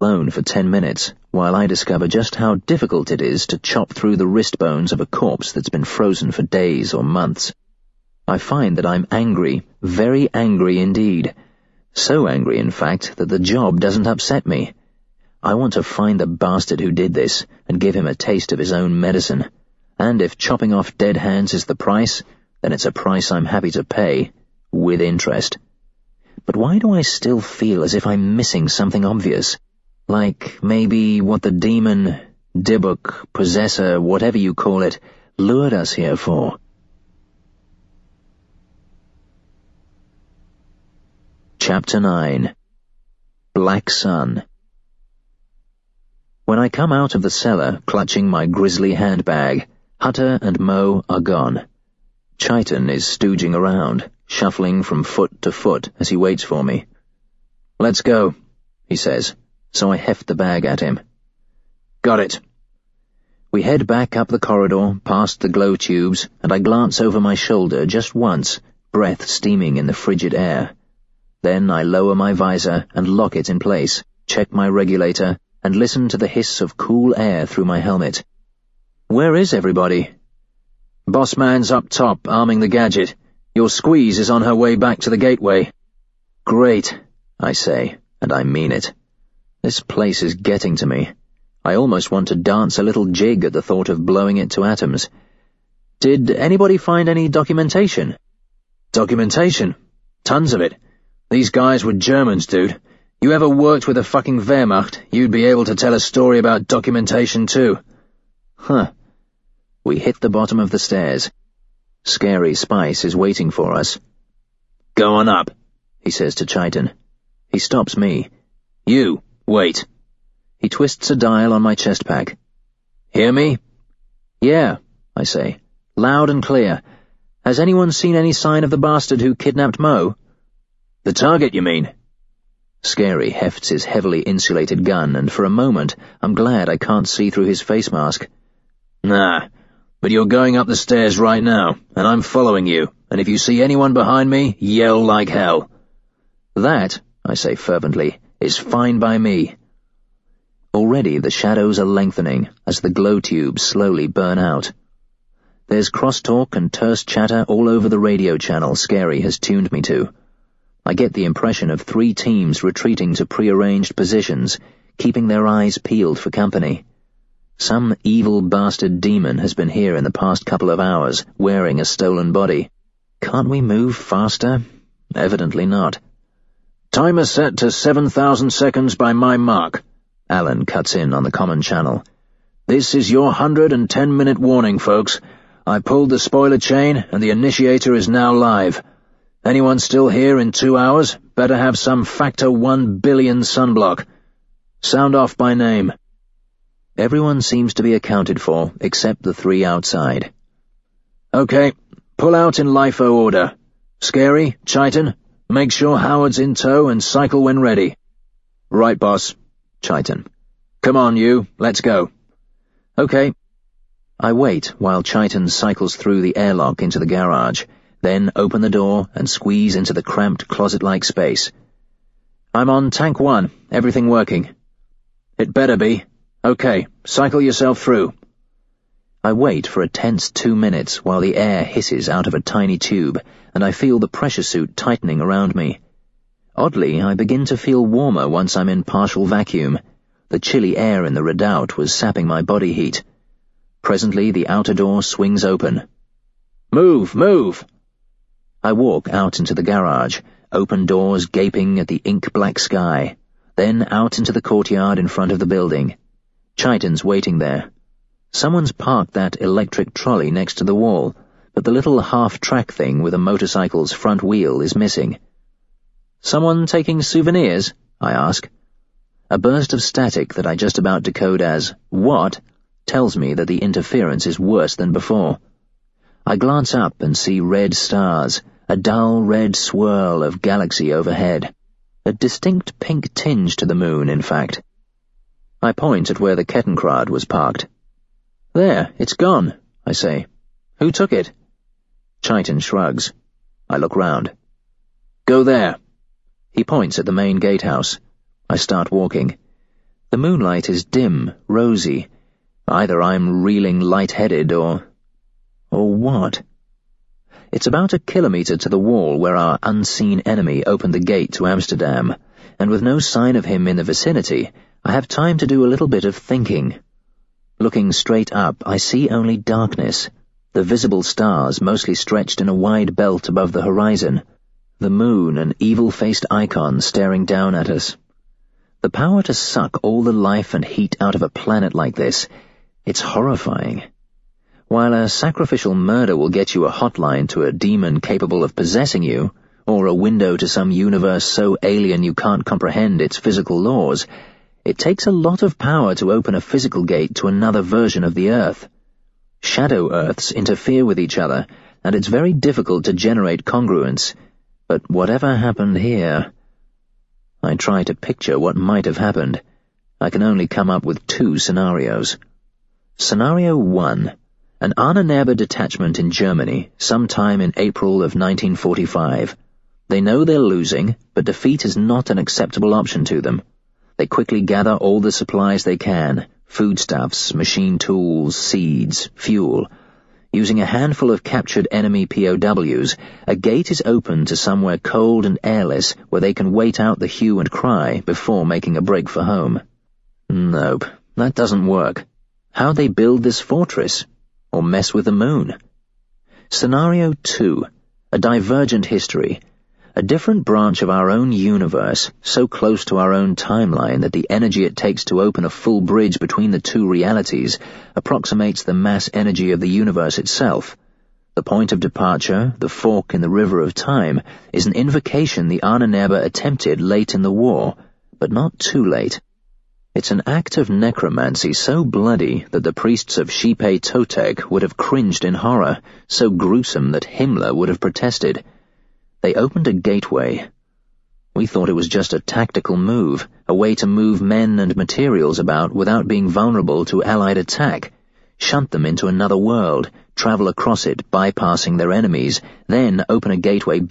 alone for 10 minutes, while I discover just how difficult it is to chop through the wrist bones of a corpse that's been frozen for days or months. I find that I'm angry, very angry indeed. So angry, in fact, that the job doesn't upset me. I want to find the bastard who did this and give him a taste of his own medicine. And if chopping off dead hands is the price, then it's a price I'm happy to pay, with interest. But why do I still feel as if I'm missing something obvious? Like maybe what the demon, Dybbuk, possessor, whatever you call it, lured us here for. Chapter 9. Black Sun. When I come out of the cellar, clutching my grisly handbag, Hutter and Mo are gone. Chaitan is stooging around, shuffling from foot to foot as he waits for me. "Let's go," he says, so I heft the bag at him. "Got it." We head back up the corridor, past the glow tubes, and I glance over my shoulder just once, breath steaming in the frigid air. Then I lower my visor and lock it in place, check my regulator, and listen to the hiss of cool air through my helmet. "Where is everybody?" "Boss man's up top, arming the gadget. Your squeeze is on her way back to the gateway." "Great," I say, and I mean it. This place is getting to me. I almost want to dance a little jig at the thought of blowing it to atoms. "Did anybody find any documentation?" "Documentation? Tons of it. These guys were Germans, dude. You ever worked with the fucking Wehrmacht, you'd be able to tell a story about documentation too." "Huh." We hit the bottom of the stairs. Scary Spice is waiting for us. "Go on up," he says to Chaitan. He stops me. "You, wait." He twists a dial on my chest pack. "Hear me?" "Yeah," I say, loud and clear. "Has anyone seen any sign of the bastard who kidnapped Mo?" "The target, you mean?" Scary hefts his heavily insulated gun, and for a moment I'm glad I can't see through his face mask. "Nah, but you're going up the stairs right now, and I'm following you, and if you see anyone behind me, yell like hell." "That," I say fervently, "is fine by me." Already the shadows are lengthening as the glow tubes slowly burn out. There's crosstalk and terse chatter all over the radio channel Scary has tuned me to. I get the impression of 3 teams retreating to prearranged positions, keeping their eyes peeled for company. Some evil bastard demon has been here in the past couple of hours, wearing a stolen body. Can't we move faster? Evidently not. "Timer set to 7,000 seconds by my mark," Alan cuts in on the common channel. "This is your 110-minute warning, folks. I pulled the spoiler chain, and the initiator is now live. Anyone still here in 2 hours better have some factor 1 billion sunblock. Sound off by name." Everyone seems to be accounted for, except the 3 outside. "Okay, pull out in LIFO order. Scary, Chaitan, make sure Howard's in tow and cycle when ready." "Right, boss." Chaitan. "Come on, you, let's go." "Okay." I wait while Chaitan cycles through the airlock into the garage, then open the door and squeeze into the cramped closet-like space. "I'm on tank 1, everything working." "It better be. Okay, cycle yourself through." I wait for a tense 2 minutes while the air hisses out of a tiny tube, and I feel the pressure suit tightening around me. Oddly, I begin to feel warmer once I'm in partial vacuum. The chilly air in the redoubt was sapping my body heat. Presently the outer door swings open. "Move, move!" I walk out into the garage, open doors gaping at the ink-black sky, then out into the courtyard in front of the building. Chaitan's waiting there. Someone's parked that electric trolley next to the wall, but the little half-track thing with a motorcycle's front wheel is missing. "Someone taking souvenirs?" I ask. A burst of static that I just about decode as, "What?" tells me that the interference is worse than before. I glance up and see red stars, a dull red swirl of galaxy overhead. A distinct pink tinge to the moon, in fact. I point at where the Kettenkrad was parked. "There, it's gone," I say. "Who took it?" Chaitan shrugs. I look round. "Go there." He points at the main gatehouse. I start walking. The moonlight is dim, rosy. Either I'm reeling light-headed or what? It's about a kilometre to the wall where our unseen enemy opened the gate to Amsterdam, and with no sign of him in the vicinity, I have time to do a little bit of thinking. Looking straight up, I see only darkness, the visible stars mostly stretched in a wide belt above the horizon, the moon an evil-faced icon staring down at us. The power to suck all the life and heat out of a planet like this, it's horrifying. While a sacrificial murder will get you a hotline to a demon capable of possessing you, or a window to some universe so alien you can't comprehend its physical laws, it takes a lot of power to open a physical gate to another version of the Earth. Shadow Earths interfere with each other, and it's very difficult to generate congruence. But whatever happened here... I try to picture what might have happened. I can only come up with 2 scenarios. Scenario 1. An Ahnenerbe detachment in Germany, sometime in April of 1945. They know they're losing, but defeat is not an acceptable option to them. They quickly gather all the supplies they can, foodstuffs, machine tools, seeds, fuel. Using a handful of captured enemy POWs, a gate is opened to somewhere cold and airless where they can wait out the hue and cry before making a break for home. Nope, that doesn't work. How'd they build this fortress? Or mess with the moon? Scenario 2. A divergent history. A different branch of our own universe, so close to our own timeline that the energy it takes to open a full bridge between the 2 realities approximates the mass energy of the universe itself. The point of departure, the fork in the river of time, is an invocation the Ahnenerbe attempted late in the war, but not too late. It's an act of necromancy so bloody that the priests of Shipe Totec would have cringed in horror, so gruesome that Himmler would have protested. They opened a gateway. We thought it was just a tactical move, a way to move men and materials about without being vulnerable to Allied attack, shunt them into another world, travel across it, bypassing their enemies, then open a gateway